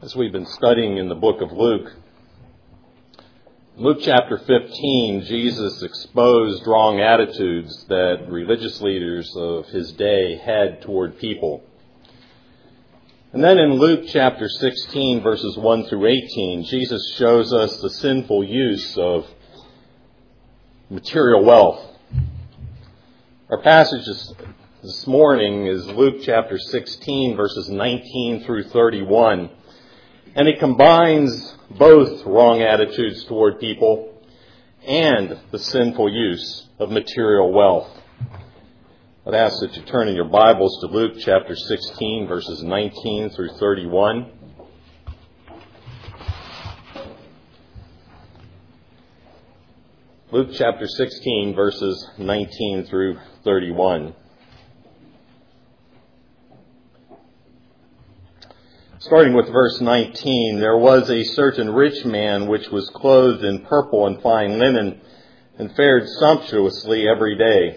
As we've been studying in the book of Luke chapter 15, Jesus exposed wrong attitudes that religious leaders of his day had toward people. And then in Luke chapter 16, verses 1 through 18, Jesus shows us the sinful use of material wealth. Our passage this morning is Luke chapter 16, verses 19 through 31. And it combines both wrong attitudes toward people and the sinful use of material wealth. I'd ask that you turn in your Bibles to Luke chapter 16, verses 19 through 31. Luke chapter 16, verses 19 through 31. Starting with verse 19, there was a certain rich man which was clothed in purple and fine linen and fared sumptuously every day.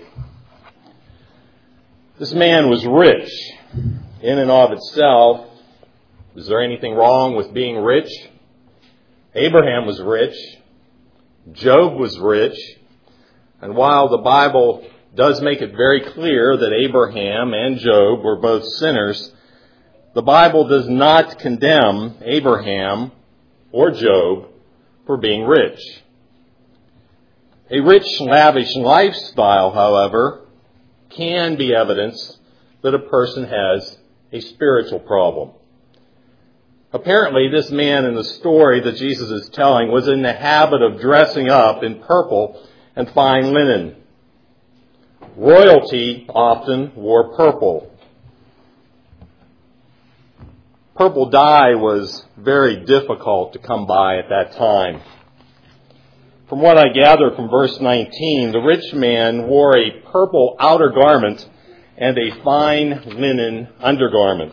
This man was rich in and of itself. Is there anything wrong with being rich? Abraham was rich. Job was rich. And while the Bible does make it very clear that Abraham and Job were both sinners, the Bible does not condemn Abraham or Job for being rich. A rich, lavish lifestyle, however, can be evidence that a person has a spiritual problem. Apparently, this man in the story that Jesus is telling was in the habit of dressing up in purple and fine linen. Royalty often wore purple. Purple dye was very difficult to come by at that time. From what I gather from verse 19, the rich man wore a purple outer garment and a fine linen undergarment.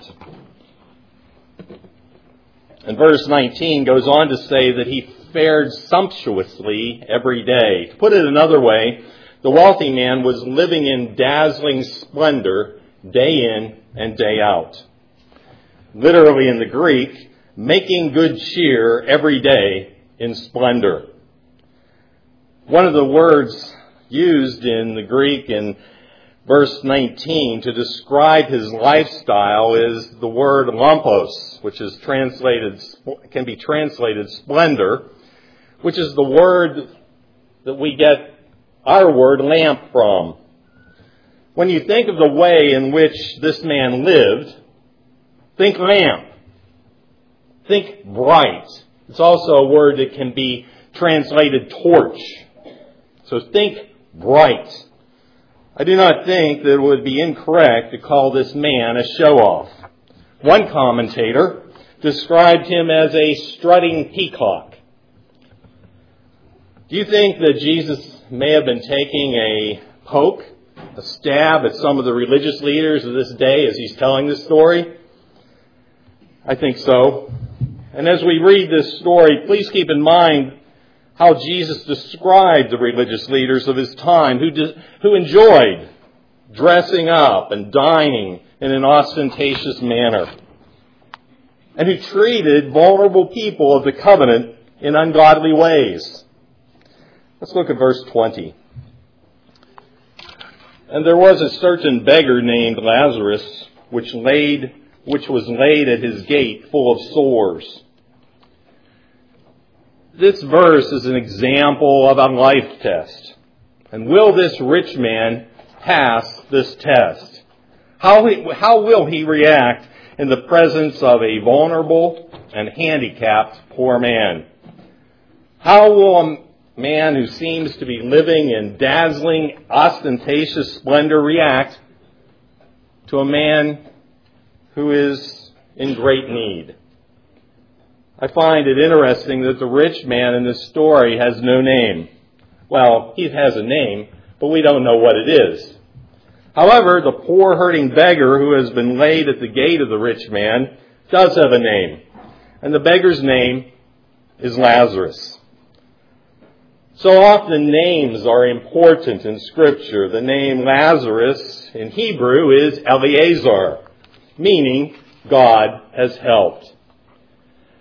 And verse 19 goes on to say that he fared sumptuously every day. To put it another way, the wealthy man was living in dazzling splendor day in and day out. Literally in the Greek, making good cheer every day in splendor. One of the words used in the Greek in verse 19 to describe his lifestyle is the word lampos, which is can be translated splendor, which is the word that we get our word lamp from. When you think of the way in which this man lived, think lamp. Think bright. It's also a word that can be translated torch. So think bright. I do not think that it would be incorrect to call this man a show-off. One commentator described him as a strutting peacock. Do you think that Jesus may have been taking a poke, a stab at some of the religious leaders of this day as he's telling this story? I think so. And as we read this story, please keep in mind how Jesus described the religious leaders of his time who enjoyed dressing up and dining in an ostentatious manner, and who treated vulnerable people of the covenant in ungodly ways. Let's look at verse 20. And there was a certain beggar named Lazarus, which was laid at his gate full of sores. This verse is an example of a life test. And will this rich man pass this test? How will he react in the presence of a vulnerable and handicapped poor man? How will a man who seems to be living in dazzling, ostentatious splendor react to a man who is in great need? I find it interesting that the rich man in this story has no name. Well, he has a name, but we don't know what it is. However, the poor hurting beggar who has been laid at the gate of the rich man does have a name. And the beggar's name is Lazarus. So often names are important in Scripture. The name Lazarus in Hebrew is Eleazar, meaning God has helped.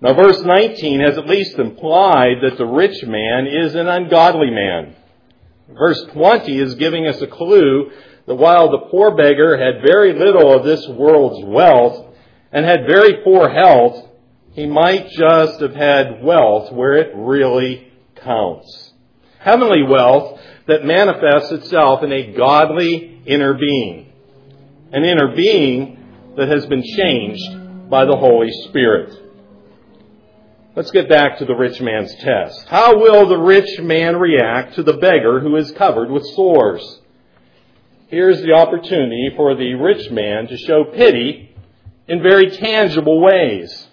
Now, verse 19 has at least implied that the rich man is an ungodly man. Verse 20 is giving us a clue that while the poor beggar had very little of this world's wealth and had very poor health, he might just have had wealth where it really counts. Heavenly wealth that manifests itself in a godly inner being. An inner being that has been changed by the Holy Spirit. Let's get back to the rich man's test. How will the rich man react to the beggar who is covered with sores? Here's the opportunity for the rich man to show pity in very tangible ways.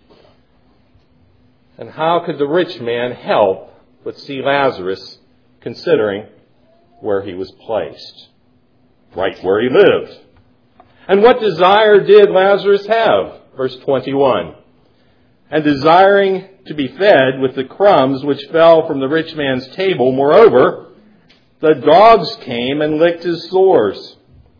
And how could the rich man help but see Lazarus considering where he was placed? Right where he lived. And what desire did Lazarus have? Verse 21. And desiring to be fed with the crumbs which fell from the rich man's table, moreover, the dogs came and licked his sores.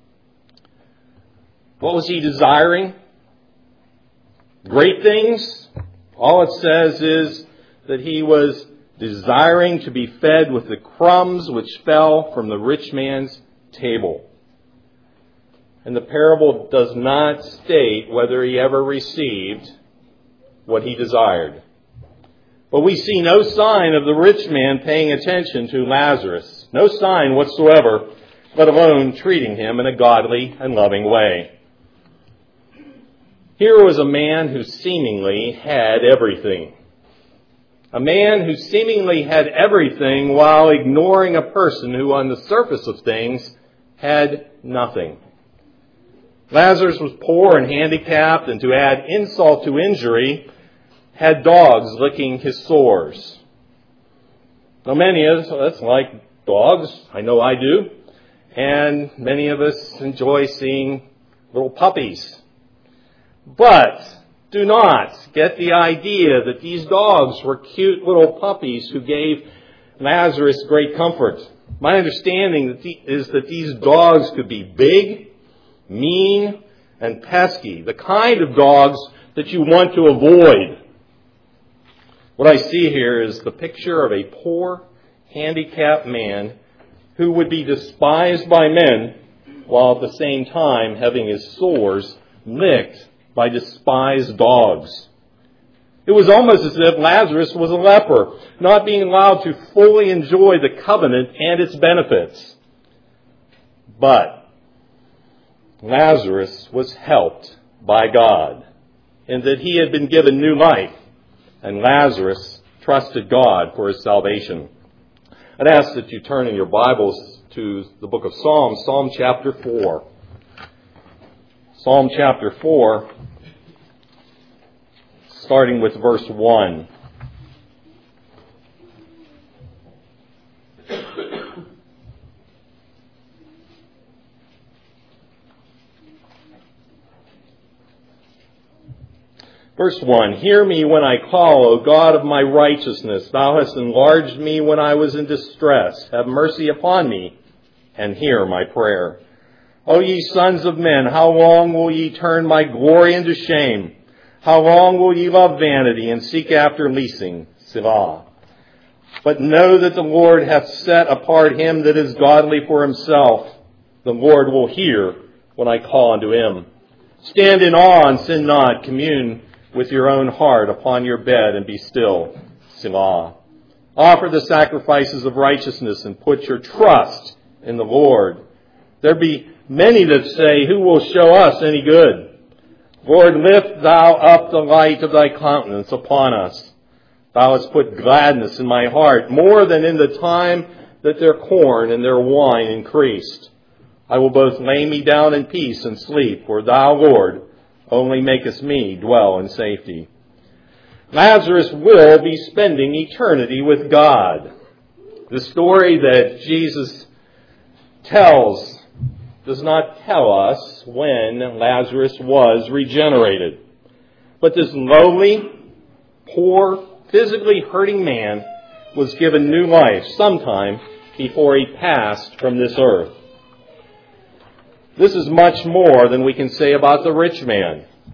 What was he desiring? Great things? All it says is that he was desiring to be fed with the crumbs which fell from the rich man's table. And the parable does not state whether he ever received what he desired. But we see no sign of the rich man paying attention to Lazarus. No sign whatsoever, let alone treating him in a godly and loving way. Here was a man who seemingly had everything. A man who seemingly had everything while ignoring a person who on the surface of things had nothing. Lazarus was poor and handicapped, and to add insult to injury, had dogs licking his sores. Now many of us like dogs. I know I do. And many of us enjoy seeing little puppies. But do not get the idea that these dogs were cute little puppies who gave Lazarus great comfort. My understanding is that these dogs could be big, mean, and pesky. The kind of dogs that you want to avoid. What I see here is the picture of a poor, handicapped man who would be despised by men while at the same time having his sores licked by despised dogs. It was almost as if Lazarus was a leper, not being allowed to fully enjoy the covenant and its benefits. But Lazarus was helped by God in that he had been given new life, and Lazarus trusted God for his salvation. I'd ask that you turn in your Bibles to the book of Psalms, Psalm chapter 4. Psalm chapter 4, starting with verse 1. Verse 1, Hear me when I call, O God of my righteousness. Thou hast enlarged me when I was in distress. Have mercy upon me, and hear my prayer. O ye sons of men, how long will ye turn my glory into shame? How long will ye love vanity and seek after leasing? Selah. But know that the Lord hath set apart him that is godly for himself. The Lord will hear when I call unto him. Stand in awe and sin not. Commune with your own heart upon your bed and be still. Selah. Offer the sacrifices of righteousness and put your trust in the Lord. There be many that say, Who will show us any good? Lord, lift thou up the light of thy countenance upon us. Thou hast put gladness in my heart, more than in the time that their corn and their wine increased. I will both lay me down in peace and sleep, for thou, Lord, only makest me dwell in safety. Lazarus will be spending eternity with God. The story that Jesus tells does not tell us when Lazarus was regenerated. But this lowly, poor, physically hurting man was given new life sometime before he passed from this earth. This is much more than we can say about the rich man.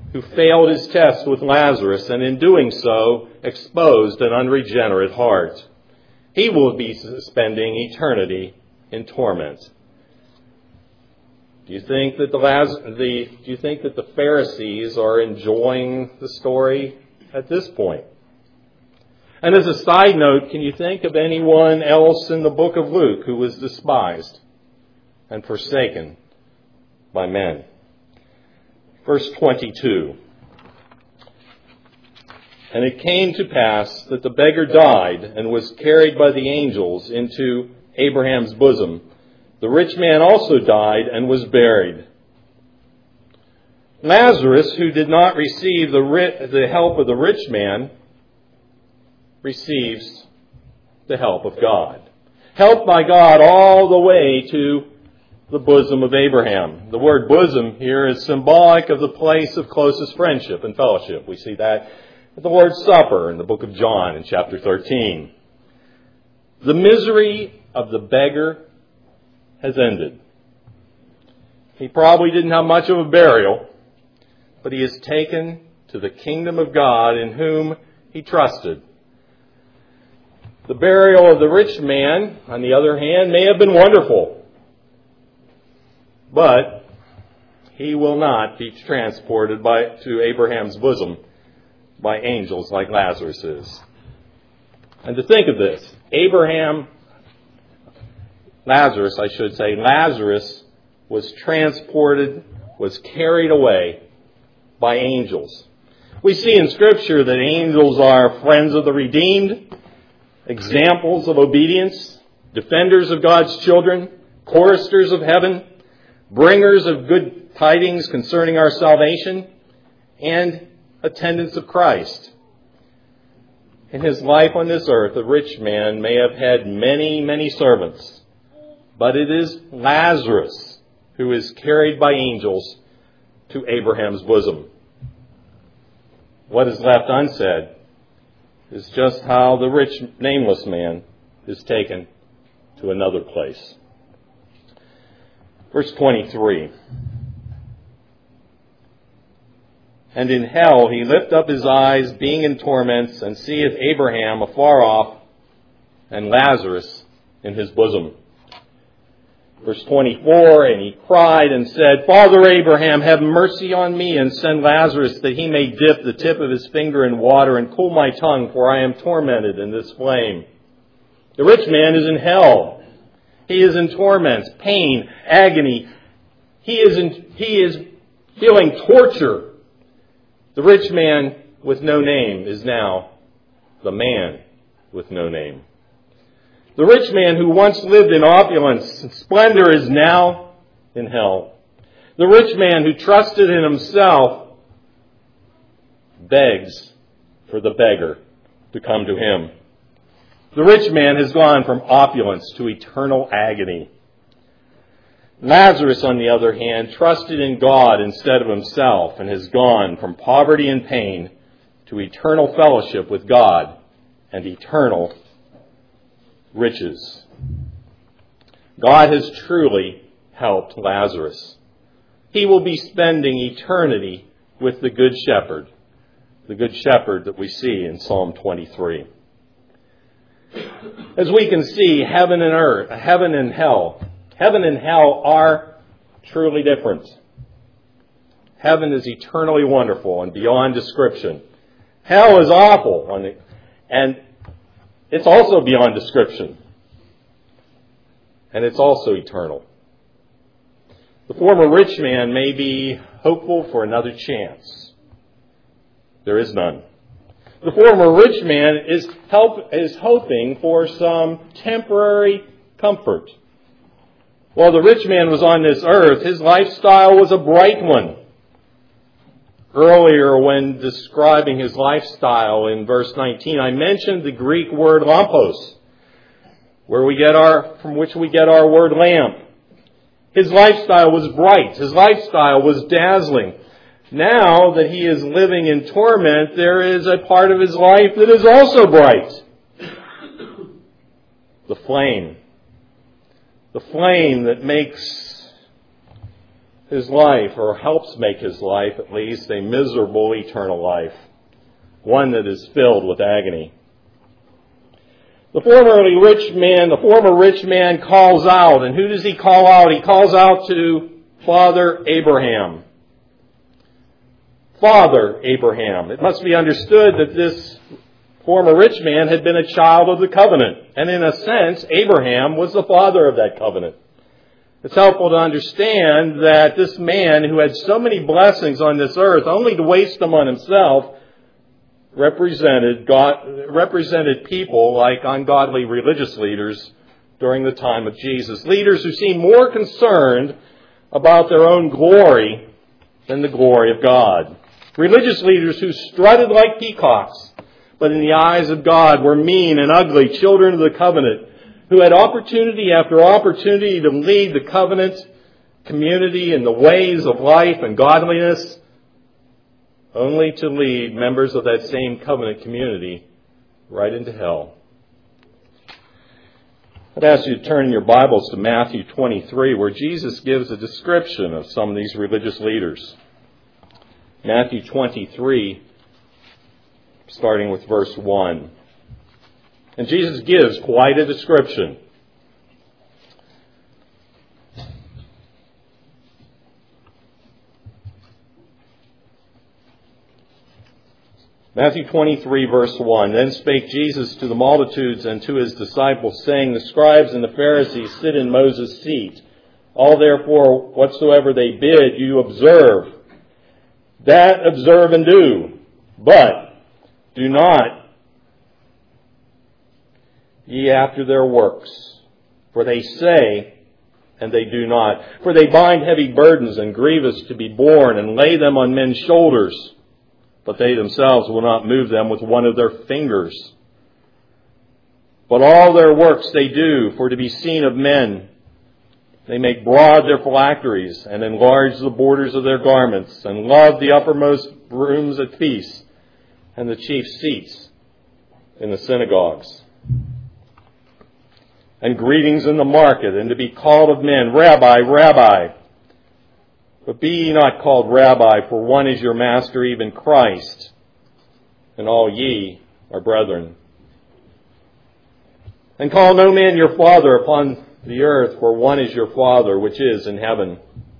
who failed his test with Lazarus and in doing so exposed an unregenerate heart. He will be spending eternity in torment. Do you think that the Pharisees are enjoying the story at this point? And as a side note, can you think of anyone else in the book of Luke who was despised and forsaken by men? Verse 22. And it came to pass that the beggar died and was carried by the angels into Abraham's bosom. The rich man also died and was buried. Lazarus, who did not receive the help of the rich man, receives the help of God. Helped by God all the way to the bosom of Abraham. The word bosom here is symbolic of the place of closest friendship and fellowship. We see that with the word supper in the book of John in chapter 13. The misery of the beggar has ended. He probably didn't have much of a burial, but he is taken to the kingdom of God in whom he trusted. The burial of the rich man, on the other hand, may have been wonderful, but he will not be transported to Abraham's bosom by angels like Lazarus is. And to think of this, Lazarus was transported, was carried away by angels. We see in Scripture that angels are friends of the redeemed, examples of obedience, defenders of God's children, choristers of heaven, bringers of good tidings concerning our salvation, and attendants of Christ. In his life on this earth, the rich man may have had many, many servants, but it is Lazarus who is carried by angels to Abraham's bosom. What is left unsaid is just how the rich, nameless man is taken to another place. Verse 23. And in hell he lift up his eyes, being in torments, and seeth Abraham afar off, and Lazarus in his bosom. Verse 24, and he cried and said, Father Abraham, have mercy on me, and send Lazarus, that he may dip the tip of his finger in water, and cool my tongue, for I am tormented in this flame. The rich man is in hell. He is in torments, pain, agony. He is feeling torture. The rich man with no name is now the man with no name. The rich man who once lived in opulence and splendor is now in hell. The rich man who trusted in himself begs for the beggar to come to him. The rich man has gone from opulence to eternal agony. Lazarus, on the other hand, trusted in God instead of himself and has gone from poverty and pain to eternal fellowship with God and eternal riches. God has truly helped Lazarus. He will be spending eternity with the Good Shepherd that we see in Psalm 23. As we can see, heaven and hell are truly different. Heaven is eternally wonderful and beyond description. Hell is awful, and it's also beyond description. And it's also eternal. The former rich man may be hopeful for another chance. There is none. The former rich man is hoping for some temporary comfort. While the rich man was on this earth, his lifestyle was a bright one. Earlier, when describing his lifestyle in verse 19, I mentioned the Greek word lampos, from which we get our word lamp. His lifestyle was bright. His lifestyle was dazzling. Now that he is living in torment, there is a part of his life that is also bright. The flame. The flame that makes his life, or helps make his life at least, a miserable eternal life, one that is filled with agony. The former rich man calls out, and who does he call out? He calls out to Father Abraham. Father Abraham. It must be understood that this former rich man had been a child of the covenant, and in a sense, Abraham was the father of that covenant. It's helpful to understand that this man who had so many blessings on this earth, only to waste them on himself, represented people like ungodly religious leaders during the time of Jesus. Leaders who seemed more concerned about their own glory than the glory of God. Religious leaders who strutted like peacocks, but in the eyes of God were mean and ugly children of the covenant, who had opportunity after opportunity to lead the covenant community in the ways of life and godliness, only to lead members of that same covenant community right into hell. I'd ask you to turn in your Bibles to Matthew 23, where Jesus gives a description of some of these religious leaders. Matthew 23, starting with verse 1. And Jesus gives quite a description. Matthew 23, verse 1. Then spake Jesus to the multitudes and to his disciples, saying, The scribes and the Pharisees sit in Moses' seat. All therefore whatsoever they bid you observe, that observe and do. But do not ye after their works. For they say, and they do not. For they bind heavy burdens and grievous to be borne, and lay them on men's shoulders. But they themselves will not move them with one of their fingers. But all their works they do for to be seen of men. They make broad their phylacteries, and enlarge the borders of their garments, and love the uppermost rooms at feasts, and the chief seats in the synagogues, and greetings in the market, and to be called of men, Rabbi, Rabbi. But be ye not called Rabbi, for one is your master, even Christ, and all ye are brethren. And call no man your father upon the earth, for one is your Father which is in heaven.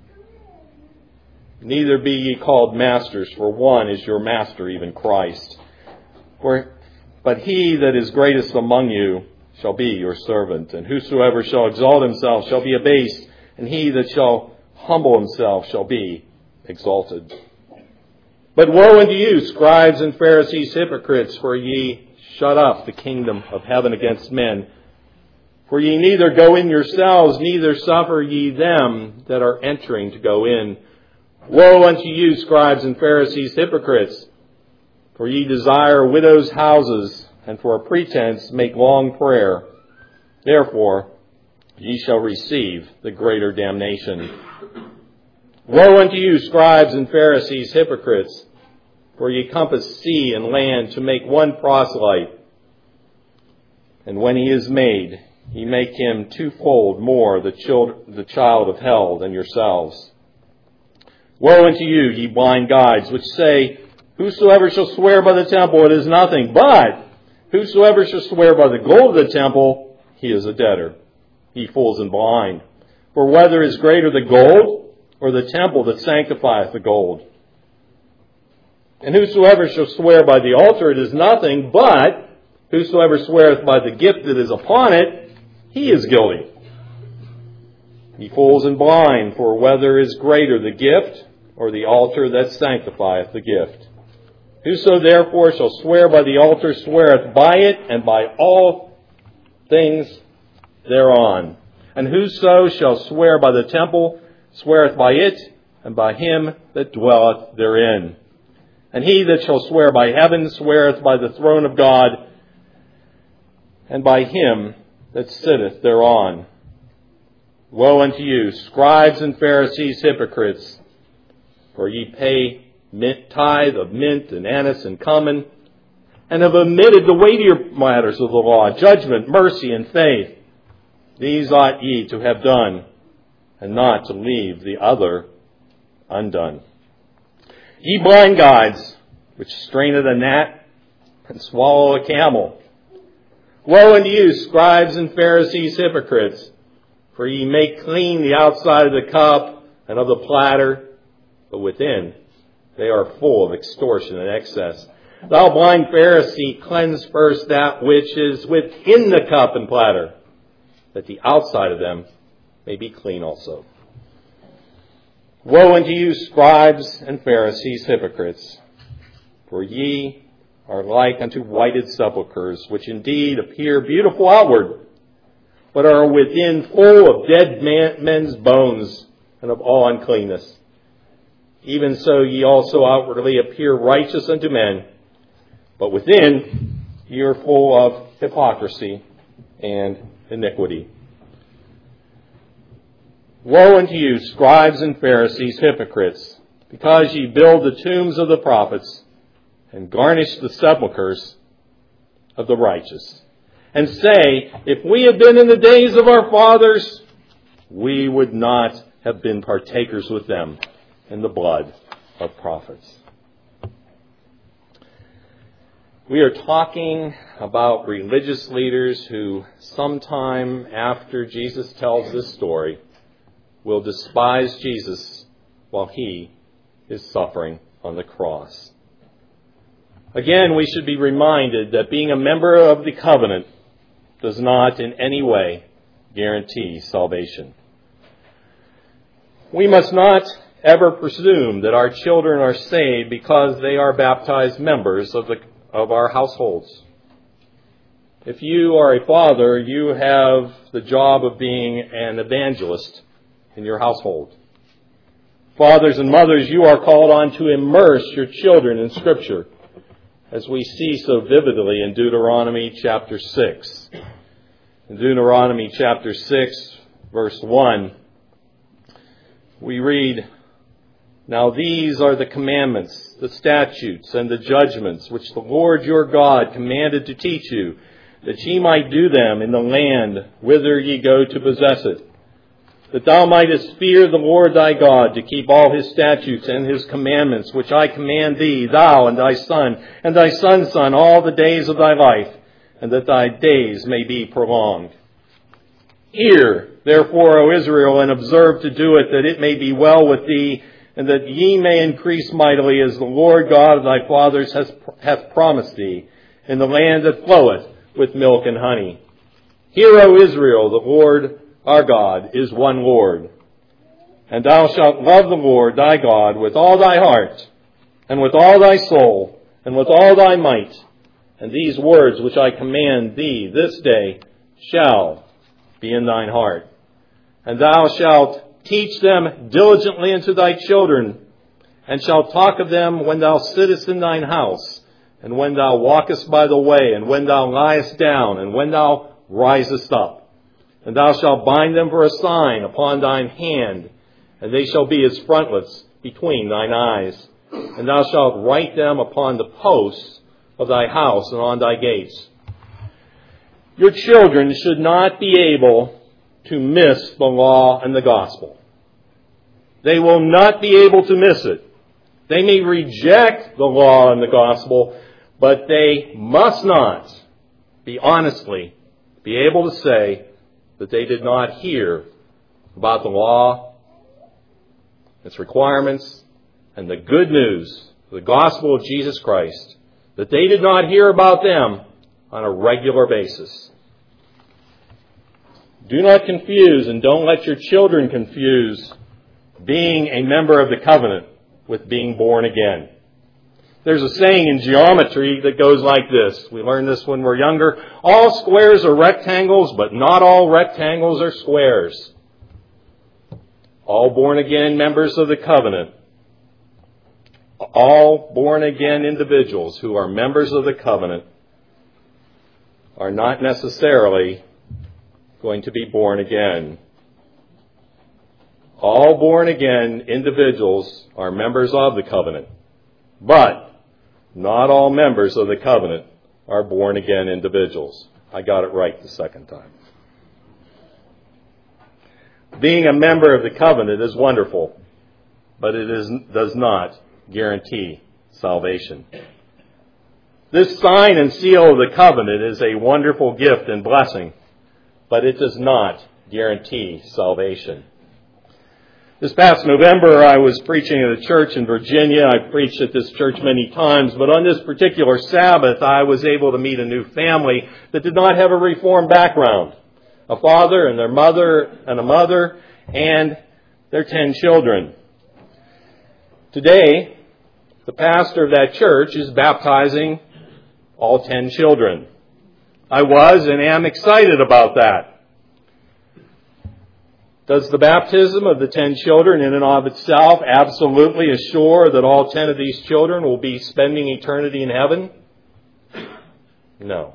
Neither be ye called masters, for one is your master, even Christ. But he that is greatest among you shall be your servant. And whosoever shall exalt himself shall be abased, and he that shall humble himself shall be exalted. But woe unto you, scribes and Pharisees, hypocrites, for ye shut up the kingdom of heaven against men. For ye neither go in yourselves, neither suffer ye them that are entering to go in. Woe unto you, scribes and Pharisees, hypocrites, for ye desire widows' houses, and for a pretense make long prayer. Therefore ye shall receive the greater damnation. Woe unto you, scribes and Pharisees, hypocrites, for ye compass sea and land to make one proselyte. And when he is made, ye make him twofold more the child of hell than yourselves. Woe unto you, ye blind guides, which say, Whosoever shall swear by the temple, it is nothing. But whosoever shall swear by the gold of the temple, he is a debtor. Ye fools and blind. For whether is greater the gold, or the temple that sanctifieth the gold? And whosoever shall swear by the altar, it is nothing. But whosoever sweareth by the gift that is upon it, he is guilty. Ye fools and blind, for whether is greater the gift, or the altar that sanctifieth the gift? Whoso therefore shall swear by the altar sweareth by it, and by all things thereon. And whoso shall swear by the temple sweareth by it, and by him that dwelleth therein. And he that shall swear by heaven sweareth by the throne of God, and by him that sitteth thereon. Woe unto you, scribes and Pharisees, hypocrites, for ye pay tithe of mint and anise and cumin, and have omitted the weightier matters of the law, judgment, mercy, and faith. These ought ye to have done, and not to leave the other undone. Ye blind guides, which straineth a gnat and swallow a camel. Woe unto you, scribes and Pharisees, hypocrites! For ye make clean the outside of the cup and of the platter, but within they are full of extortion and excess. Thou blind Pharisee, cleanse first that which is within the cup and platter, that the outside of them may be clean also. Woe unto you, scribes and Pharisees, hypocrites! For ye are like unto whited sepulchres, which indeed appear beautiful outward, but are within full of dead men's bones and of all uncleanness. Even so ye also outwardly appear righteous unto men, but within ye are full of hypocrisy and iniquity. Woe unto you, scribes and Pharisees, hypocrites, because ye build the tombs of the prophets and garnish the sepulchres of the righteous, and say, if we had been in the days of our fathers, we would not have been partakers with them in the blood of prophets. We are talking about religious leaders who, sometime after Jesus tells this story, will despise Jesus while he is suffering on the cross. Again, we should be reminded that being a member of the covenant does not in any way guarantee salvation. We must not ever presume that our children are saved because they are baptized members of our households. If you are a father, you have the job of being an evangelist in your household. Fathers and mothers, you are called on to immerse your children in Scripture, as we see so vividly in Deuteronomy chapter 6. In Deuteronomy chapter 6, verse 1, we read, Now these are the commandments, the statutes, and the judgments, which the Lord your God commanded to teach you, that ye might do them in the land whither ye go to possess it, that thou mightest fear the Lord thy God, to keep all his statutes and his commandments, which I command thee, thou and thy son, and thy son's son, all the days of thy life, and that thy days may be prolonged. Hear, therefore, O Israel, and observe to do it, that it may be well with thee, and that ye may increase mightily, as the Lord God of thy fathers hath promised thee, in the land that floweth with milk and honey. Hear, O Israel, the Lord our God is one Lord. And thou shalt love the Lord thy God with all thy heart, and with all thy soul, and with all thy might. And these words which I command thee this day shall be in thine heart. And thou shalt teach them diligently unto thy children, and shalt talk of them when thou sittest in thine house, and when thou walkest by the way, and when thou liest down, and when thou risest up. And thou shalt bind them for a sign upon thine hand, and they shall be as frontlets between thine eyes. And thou shalt write them upon the posts of thy house and on thy gates. Your children should not be able to miss the law and the gospel. They will not be able to miss it. They may reject the law and the gospel, but they must not be honestly be able to say that they did not hear about the law, its requirements, and the good news, the gospel of Jesus Christ, that they did not hear about them on a regular basis. Do not confuse, and don't let your children confuse, being a member of the covenant with being born again. There's a saying in geometry that goes like this. We learned this when we're younger. All squares are rectangles, but not all rectangles are squares. All born-again members of the covenant, all born-again individuals who are members of the covenant are not necessarily going to be born again. All born-again individuals are members of the covenant, but not all members of the covenant are born-again individuals. I got it right the second time. Being a member of the covenant is wonderful. but it does not guarantee salvation. This sign and seal of the covenant is a wonderful gift and blessing, but it does not guarantee salvation. This past November, I was preaching at a church in Virginia. I've preached at this church many times, but on this particular Sabbath, I was able to meet a new family that did not have a Reformed background. A father and their mother and a mother and their 10 children. Today, the pastor of that church is baptizing all 10 children. I was and am excited about that. Does the baptism of the 10 children in and of itself absolutely assure that all 10 of these children will be spending eternity in heaven? No.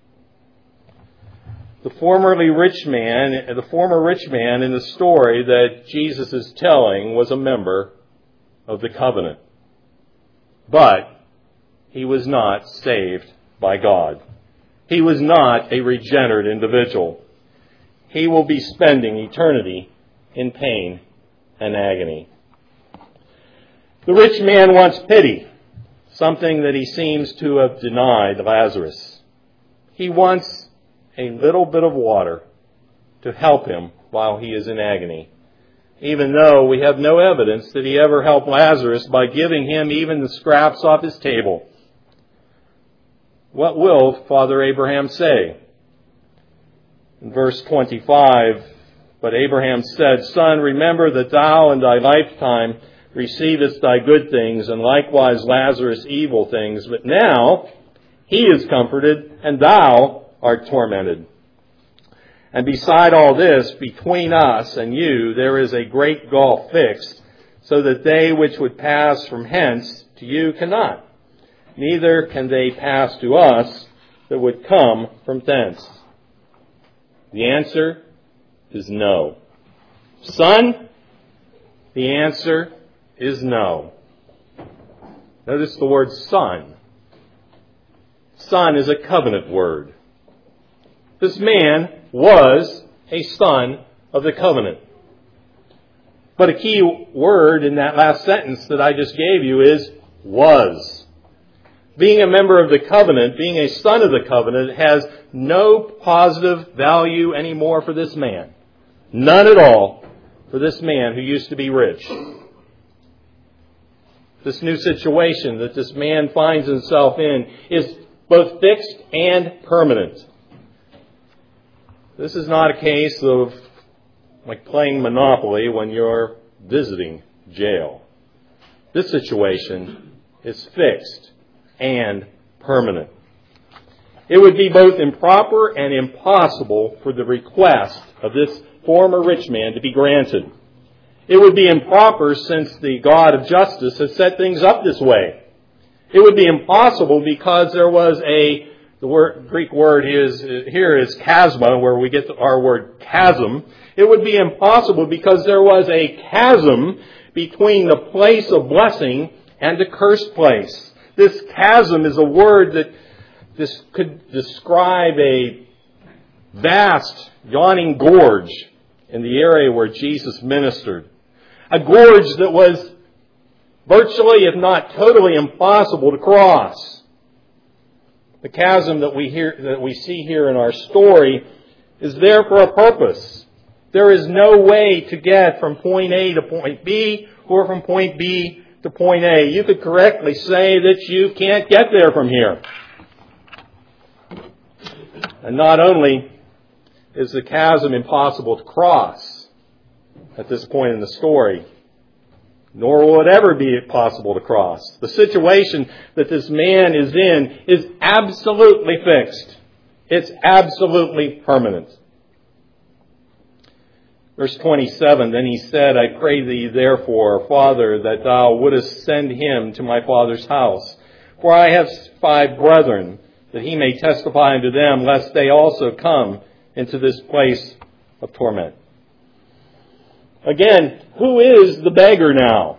The former rich man in the story that Jesus is telling was a member of the covenant. But he was not saved by God. He was not a regenerate individual. He will be spending eternity in pain and agony. The rich man wants pity, something that he seems to have denied Lazarus. He wants a little bit of water to help him while he is in agony, even though we have no evidence that he ever helped Lazarus by giving him even the scraps off his table. What will Father Abraham say? In verse 25, but Abraham said, Son, remember that thou in thy lifetime receivest thy good things, and likewise Lazarus evil things. But now he is comforted, and thou art tormented. And beside all this, between us and you, there is a great gulf fixed, so that they which would pass from hence to you cannot. Neither can they pass to us that would come from thence. The answer is no. Son, the answer is no. Notice the word son. Son is a covenant word. This man was a son of the covenant. But a key word in that last sentence that I just gave you is was. Being a member of the covenant, being a son of the covenant, has no positive value anymore for this man. None at all for this man who used to be rich. This new situation that this man finds himself in is both fixed and permanent. This is not a case of like playing Monopoly when you're visiting jail. This situation is fixed and permanent. It would be both improper and impossible for the request of this former rich man to be granted. It would be improper since the God of justice has set things up this way. It would be impossible because there was Greek word here is chasma, where we get our word chasm. It would be impossible because there was a chasm between the place of blessing and the cursed place. This chasm is a word that this could describe a vast, yawning gorge in the area where Jesus ministered. A gorge that was virtually, if not totally, impossible to cross. The chasm that we see here in our story is there for a purpose. There is no way to get from point A to point B or from point B to point A. You could correctly say that you can't get there from here. And not only is the chasm impossible to cross at this point in the story, nor will it ever be possible to cross. The situation that this man is in is absolutely fixed. It's absolutely permanent. Verse 27, then he said, I pray thee therefore, Father, that thou wouldest send him to my father's house. For I have 5 brethren, that he may testify unto them, lest they also come into this place of torment. Again, who is the beggar now?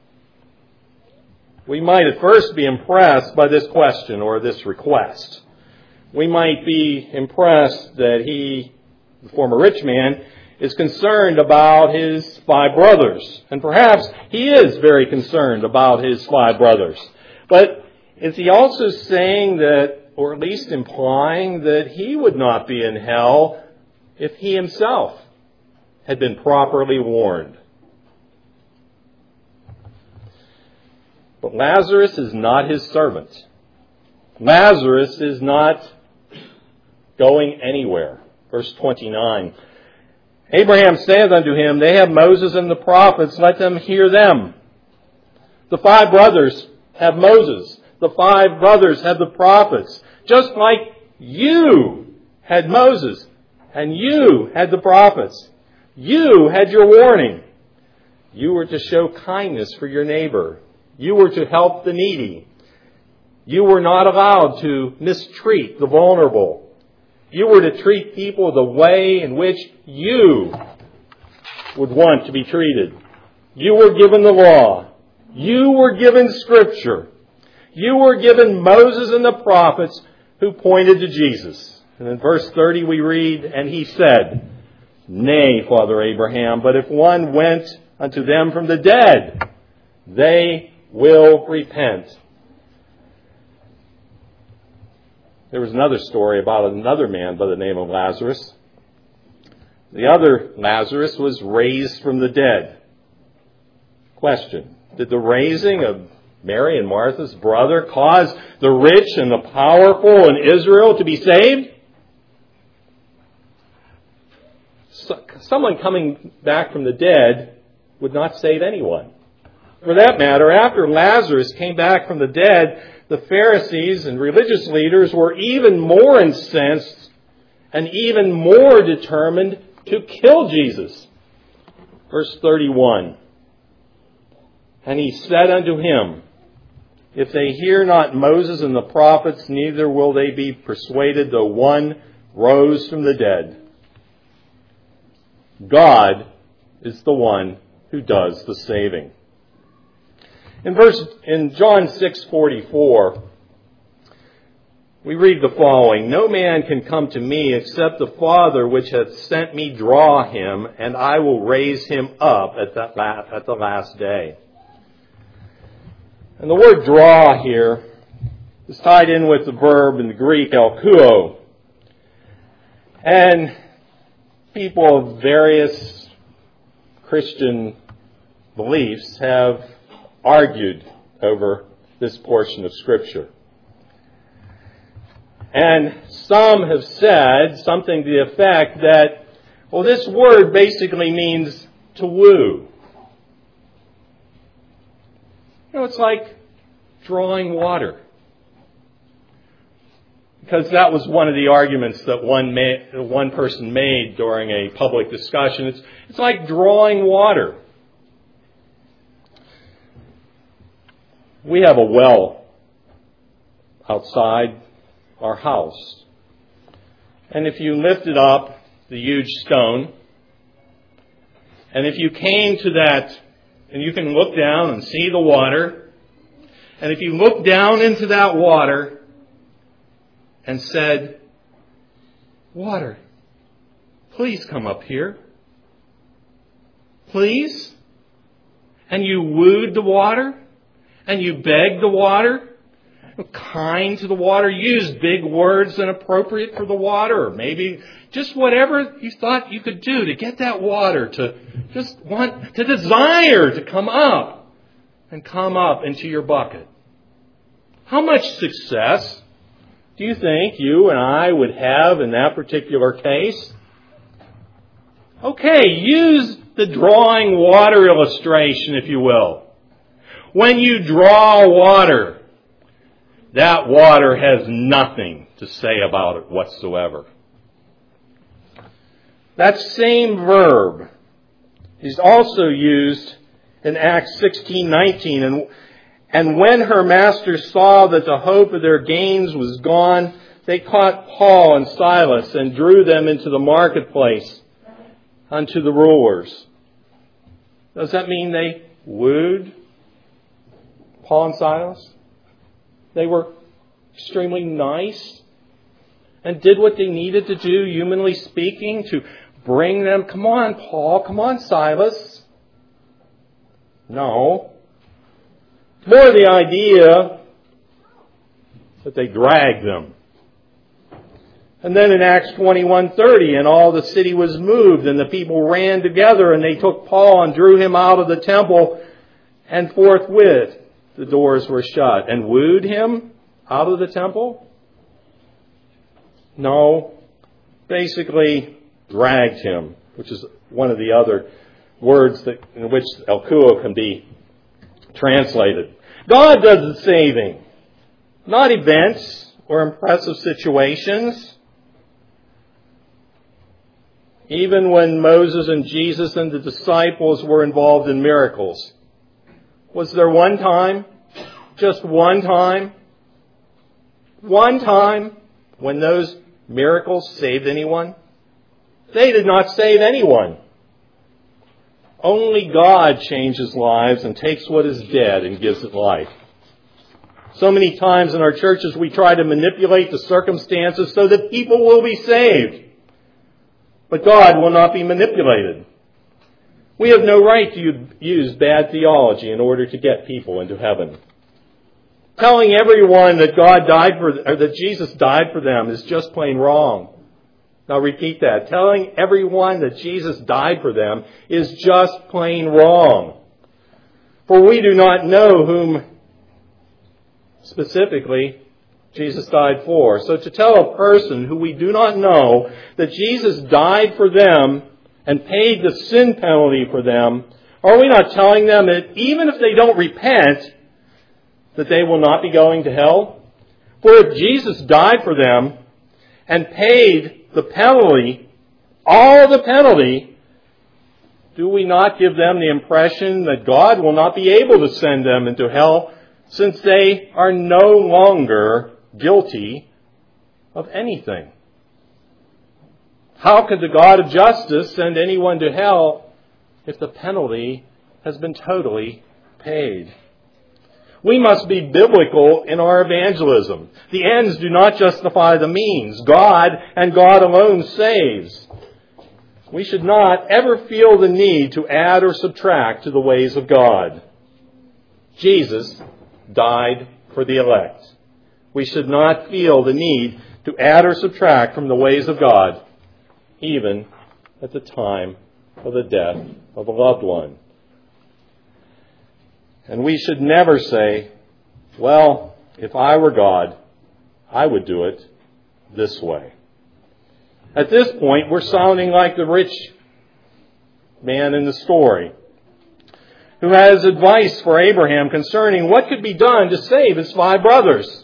We might at first be impressed by this question or this request. We might be impressed that he, the former rich man, is concerned about his 5 brothers. And perhaps he is very concerned about his 5 brothers. But is he also saying that, or at least implying, that he would not be in hell if he himself had been properly warned? But Lazarus is not his servant. Lazarus is not going anywhere. Verse 29. Abraham saith unto him, They have Moses and the prophets, let them hear them. The 5 brothers have Moses. The 5 brothers have the prophets. Just like you had Moses and you had the prophets. You had your warning. You were to show kindness for your neighbor. You were to help the needy. You were not allowed to mistreat the vulnerable. You were to treat people the way in which you would want to be treated. You were given the law. You were given Scripture. You were given Moses and the prophets who pointed to Jesus. And in verse 30 we read, And he said, Nay, Father Abraham, but if one went unto them from the dead, they will repent. There was another story about another man by the name of Lazarus. The other Lazarus was raised from the dead. Question: did the raising of Mary and Martha's brother cause the rich and the powerful in Israel to be saved? Someone coming back from the dead would not save anyone. For that matter, after Lazarus came back from the dead, the Pharisees and religious leaders were even more incensed and even more determined to kill Jesus. Verse 31. And he said unto him, If they hear not Moses and the prophets, neither will they be persuaded, though one rose from the dead. God is the one who does the saving. In John 6:44, we read the following: No man can come to me except the Father which hath sent me draw him, and I will raise him up at the last day. And the word draw here is tied in with the verb in the Greek elkuo. And people of various Christian beliefs have argued over this portion of Scripture. And some have said something to the effect that, well, this word basically means to woo. You know, it's like drawing water. Because that was one of the arguments that one person made during a public discussion. It's like drawing water. We have a well outside our house. And if you lifted up the huge stone, and if you came to that, and you can look down and see the water, and if you look down into that water and said, Water, please come up here. Please? And you wooed the water? And you begged the water? Kind to the water? Used big words inappropriate for the water? Or maybe just whatever you thought you could do to get that water to just want, to desire to come up and come up into your bucket. How much success do you think you and I would have in that particular case? Okay, use the drawing water illustration, if you will. When you draw water, that water has nothing to say about it whatsoever. That same verb is also used in Acts 16:19. And when her masters saw that the hope of their gains was gone, they caught Paul and Silas and drew them into the marketplace unto the rulers. Does that mean they wooed Paul and Silas? They were extremely nice and did what they needed to do, humanly speaking, to bring them. Come on, Paul. Come on, Silas. No. More the idea that they dragged them. And then in Acts 21:30, and all the city was moved, and the people ran together, and they took Paul and drew him out of the temple, and forthwith the doors were shut. And wooed him out of the temple? No. Basically, dragged him, which is one of the other words in which elkuo can be translated. God does the saving, not events or impressive situations. Even when Moses and Jesus and the disciples were involved in miracles, was there one time, just one time when those miracles saved anyone? They did not save anyone. Only God changes lives and takes what is dead and gives it life. So many times in our churches we try to manipulate the circumstances so that people will be saved. But God will not be manipulated. We have no right to use bad theology in order to get people into heaven. Telling everyone that that Jesus died for them is just plain wrong. Now repeat that. Telling everyone that Jesus died for them is just plain wrong. For we do not know whom specifically Jesus died for. So to tell a person who we do not know that Jesus died for them and paid the sin penalty for them, are we not telling them that even if they don't repent, that they will not be going to hell? For if Jesus died for them and paid the penalty, all the penalty, do we not give them the impression that God will not be able to send them into hell since they are no longer guilty of anything? How could the God of justice send anyone to hell if the penalty has been totally paid? We must be biblical in our evangelism. The ends do not justify the means. God and God alone saves. We should not ever feel the need to add or subtract to the ways of God. Jesus died for the elect. We should not feel the need to add or subtract from the ways of God, even at the time of the death of a loved one. And we should never say, well, if I were God, I would do it this way. At this point, we're sounding like the rich man in the story who has advice for Abraham concerning what could be done to save his 5 brothers.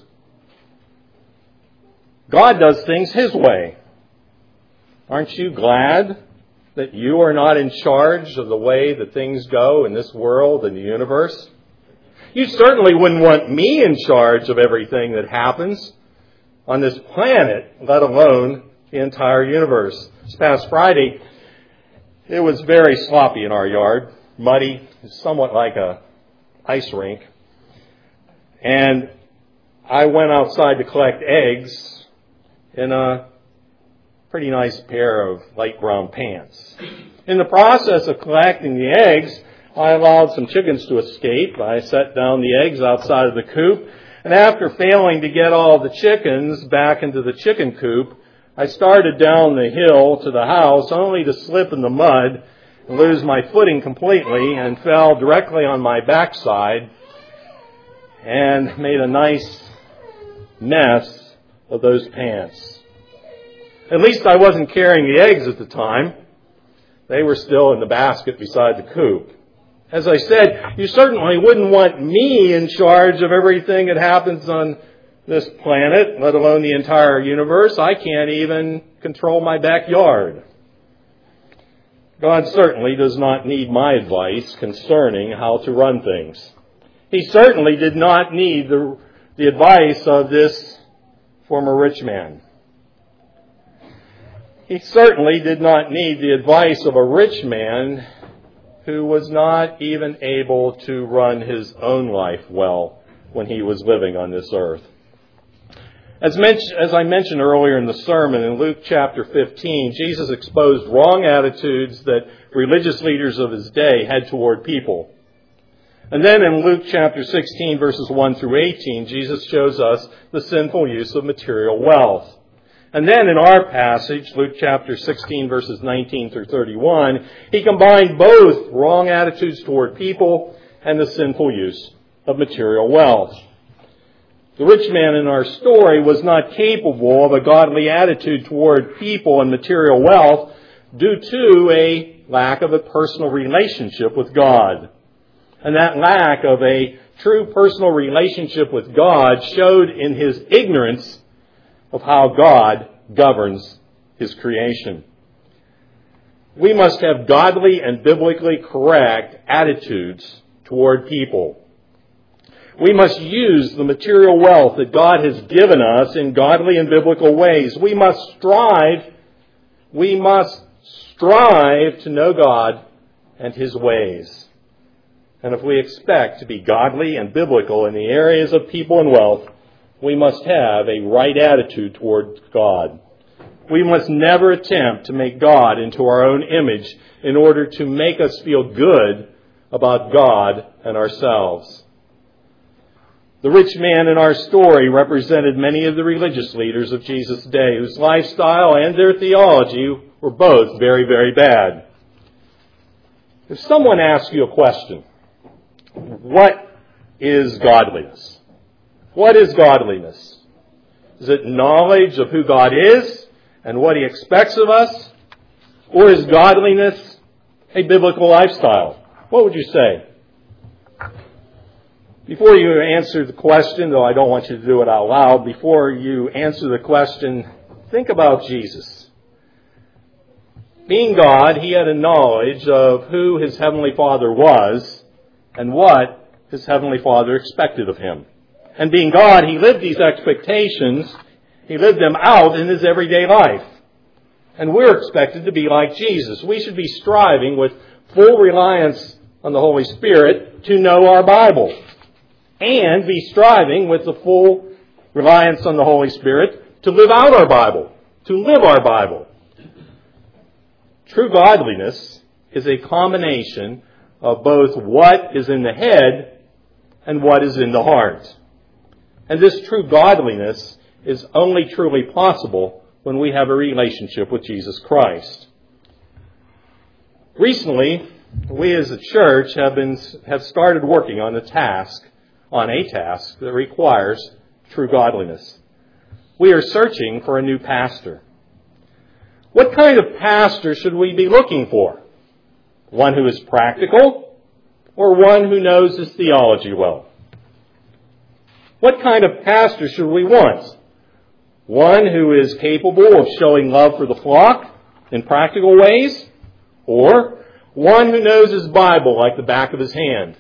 God does things His way. Aren't you glad that you are not in charge of the way that things go in this world and the universe? You certainly wouldn't want me in charge of everything that happens on this planet, let alone the entire universe. This past Friday, it was very sloppy in our yard, muddy, somewhat like a ice rink. And I went outside to collect eggs in a pretty nice pair of light brown pants. In the process of collecting the eggs, I allowed some chickens to escape. I set down the eggs outside of the coop, and after failing to get all the chickens back into the chicken coop, I started down the hill to the house only to slip in the mud and lose my footing completely and fell directly on my backside and made a nice mess of those pants. At least I wasn't carrying the eggs at the time. They were still in the basket beside the coop. As I said, you certainly wouldn't want me in charge of everything that happens on this planet, let alone the entire universe. I can't even control my backyard. God certainly does not need my advice concerning how to run things. He certainly did not need the advice of this former rich man. He certainly did not need the advice of a rich man who was not even able to run his own life well when he was living on this earth. As I mentioned earlier in the sermon, in Luke chapter 15, Jesus exposed wrong attitudes that religious leaders of his day had toward people. And then in Luke chapter 16, verses 1 through 18, Jesus shows us the sinful use of material wealth. And then in our passage, Luke chapter 16, verses 19 through 31, he combined both wrong attitudes toward people and the sinful use of material wealth. The rich man in our story was not capable of a godly attitude toward people and material wealth due to a lack of a personal relationship with God. And that lack of a true personal relationship with God showed in his ignorance of how God governs his creation. We must have godly and biblically correct attitudes toward people. We must use the material wealth that God has given us in godly and biblical ways. We must strive to know God and his ways. And if we expect to be godly and biblical in the areas of people and wealth, we must have a right attitude toward God. We must never attempt to make God into our own image in order to make us feel good about God and ourselves. The rich man in our story represented many of the religious leaders of Jesus' day, whose lifestyle and their theology were both very, very bad. If someone asks you a question, what is godliness? What is godliness? Is it knowledge of who God is and what he expects of us? Or is godliness a biblical lifestyle? What would you say? Before you answer the question, though I don't want you to do it out loud, before you answer the question, think about Jesus. Being God, he had a knowledge of who his heavenly Father was and what his heavenly Father expected of him. And being God, he lived these expectations, he lived them out in his everyday life. And we're expected to be like Jesus. We should be striving with full reliance on the Holy Spirit to know our Bible. And be striving with the full reliance on the Holy Spirit to live out our Bible, to live our Bible. True godliness is a combination of both what is in the head and what is in the heart. And this true godliness is only truly possible when we have a relationship with Jesus Christ. Recently, we as a church have started working on a task that requires true godliness. We are searching for a new pastor. What kind of pastor should we be looking for? One who is practical or one who knows his theology well? What kind of pastor should we want? One who is capable of showing love for the flock in practical ways? Or one who knows his Bible like the back of his hand?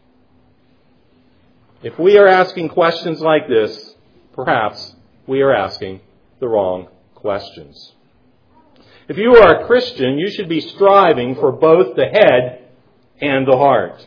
If we are asking questions like this, perhaps we are asking the wrong questions. If you are a Christian, you should be striving for both the head and the heart.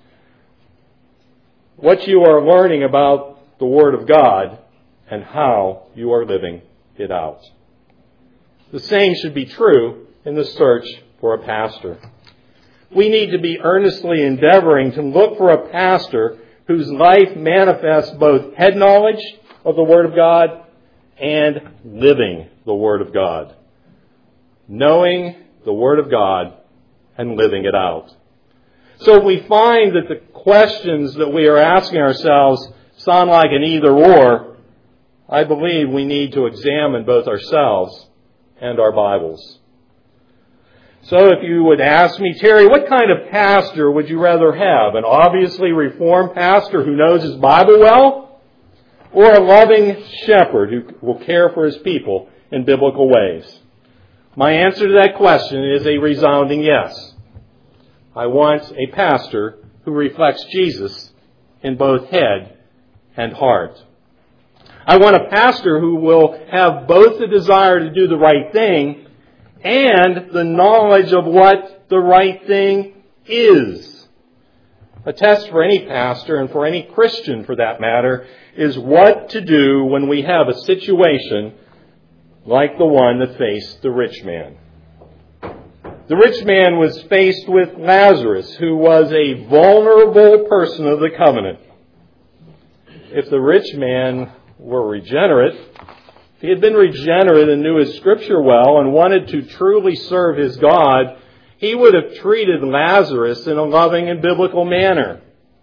What you are learning about the Word of God and how you are living it out. The same should be true in the search for a pastor. We need to be earnestly endeavoring to look for a pastor whose life manifests both head knowledge of the Word of God and living the Word of God. Knowing the Word of God and living it out. So if we find that the questions that we are asking ourselves sound like an either-or, I believe we need to examine both ourselves and our Bibles. So if you would ask me, Terry, what kind of pastor would you rather have? An obviously Reformed pastor who knows his Bible well? Or a loving shepherd who will care for his people in biblical ways? My answer to that question is a resounding yes. I want a pastor who reflects Jesus in both head and heart. I want a pastor who will have both the desire to do the right thing and the knowledge of what the right thing is. A test for any pastor and for any Christian for that matter is what to do when we have a situation like the one that faced the rich man. The rich man was faced with Lazarus, who was a vulnerable person of the covenant. If the rich man were regenerate, if he had been regenerate and knew his Scripture well and wanted to truly serve his God, he would have treated Lazarus in a loving and biblical manner.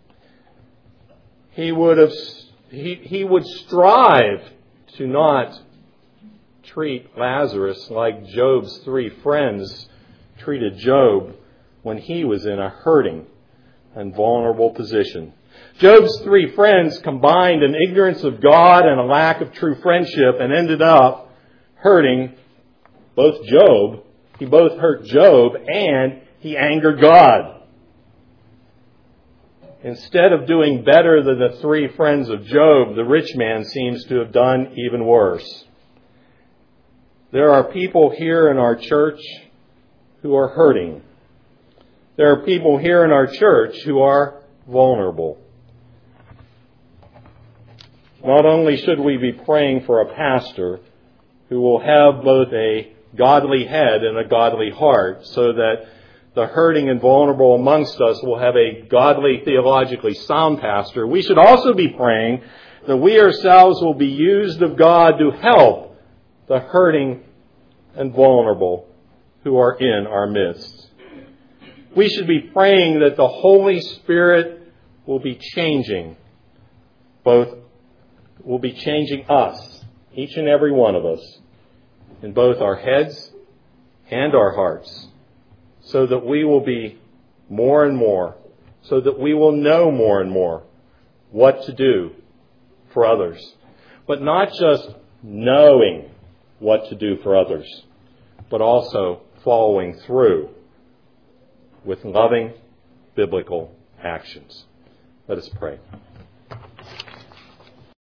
He would strive to not treat Lazarus like Job's three friends treated Job when he was in a hurting and vulnerable position. Job's three friends combined an ignorance of God and a lack of true friendship and ended up hurting both Job. He both hurt Job and he angered God. Instead of doing better than the three friends of Job, the rich man seems to have done even worse. There are people here in our church who are hurting. There are people here in our church who are vulnerable. Not only should we be praying for a pastor who will have both a godly head and a godly heart so that the hurting and vulnerable amongst us will have a godly, theologically sound pastor, we should also be praying that we ourselves will be used of God to help the hurting and vulnerable who are in our midst. We should be praying that the Holy Spirit will be changing us, each and every one of us, in both our heads and our hearts, so that we will be more and more, so that we will know more and more what to do for others. But not just knowing what to do for others, but also following through with loving biblical actions. Let us pray.